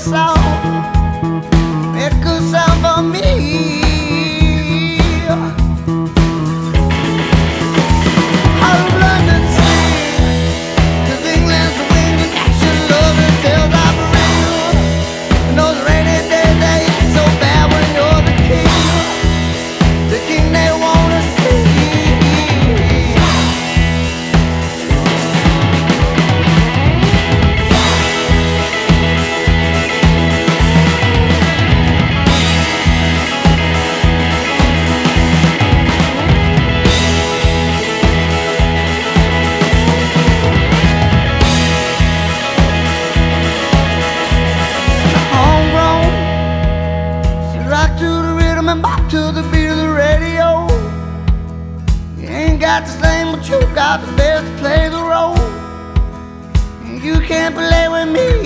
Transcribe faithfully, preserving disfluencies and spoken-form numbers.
song, make a good sound for me. Out of London Sea, to England's wing and action, love and tales of real. And those rainy days they ain't so bad when you're the king, the king they wanna see. Rock to the rhythm and bop to the beat of the radio. You ain't got the same, but you got the best to play the role. You can't play with me.